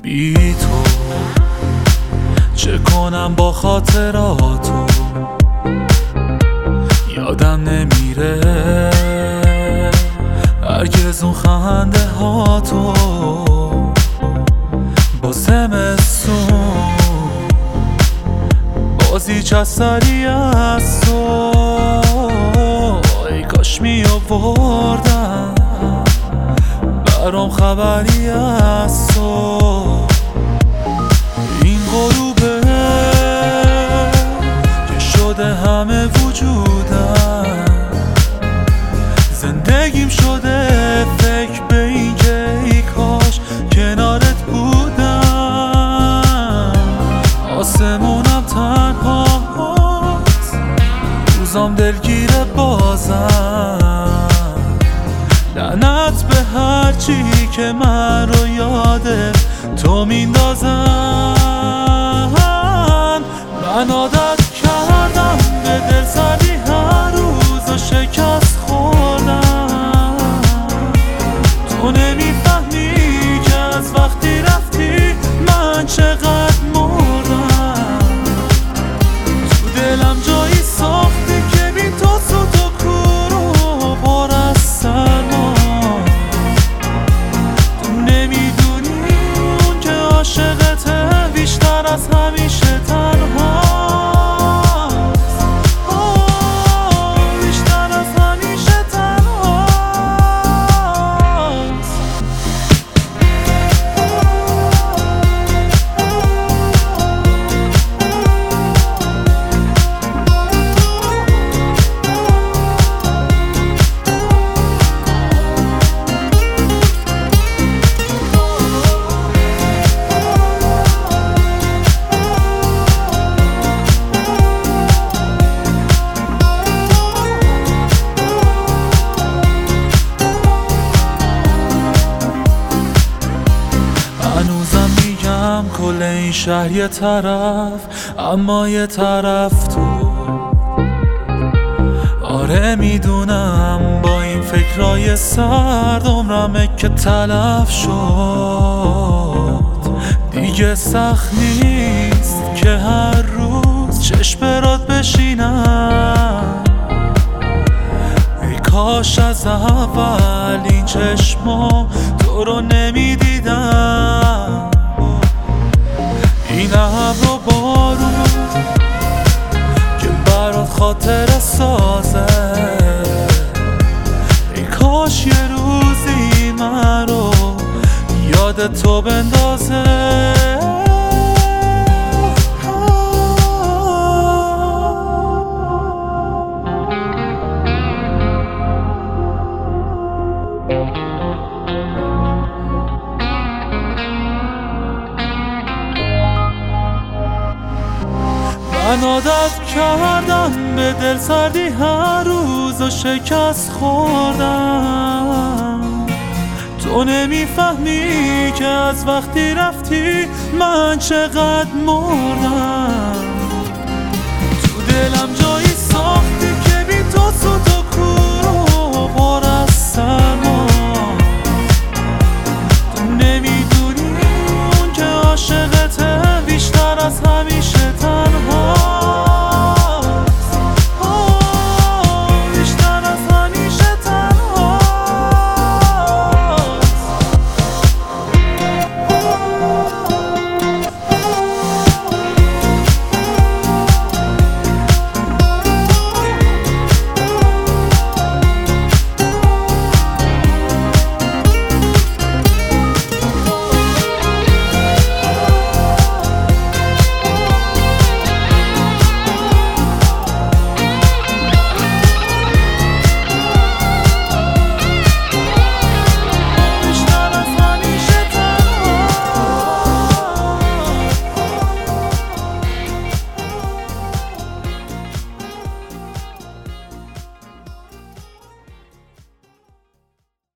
بی تو چه کنم با خاطراتو، یادم نمیره هرگز اون خنده هاتو. با زمستون بازی چسری از تو، ای کاش می آوردم برام خبری از تو. این غروبه که شده همه وجودم، زندگیم شده فکر به این که ای کاش کنارت بودم. آسمونم تنهاست، روزام دلگیره بازم. لعنت به هرچی که من رو یاده تو میندازن. من عادت کردم به دل سردی هر روز و شکست خوردم. تو نمیفهمی که از وقتی رفتی من چقدر مردم. تو دلم جایی ساختی که بی تو سوت و کور و پر از سرما. تو نمیدونی اون که عاشقته بیشتر از همیشه تنهاست. بیشتر از همیشه تنهاست. هنوزم میگم کل این شهر یه طرف، اما یه طرف تو. آره میدونم با این فکرای سرد عمرمه که تلف شد. دیگه سخت نیست که هر روز چشم برات بشینم. ای کاش از اول این چشما تو رو نمیدیدم. این ابر و بارون که برات خاطره سازه، ای کاش یه روزی من رو یاد تو بندازه. من عادت کردم به دل سردی هر روز و شکست خوردم. تو نمیفهمی که از وقتی رفتی من چقدر مردم. تو دلم جایی ساختی که بی تو سوت و کور و پر از سر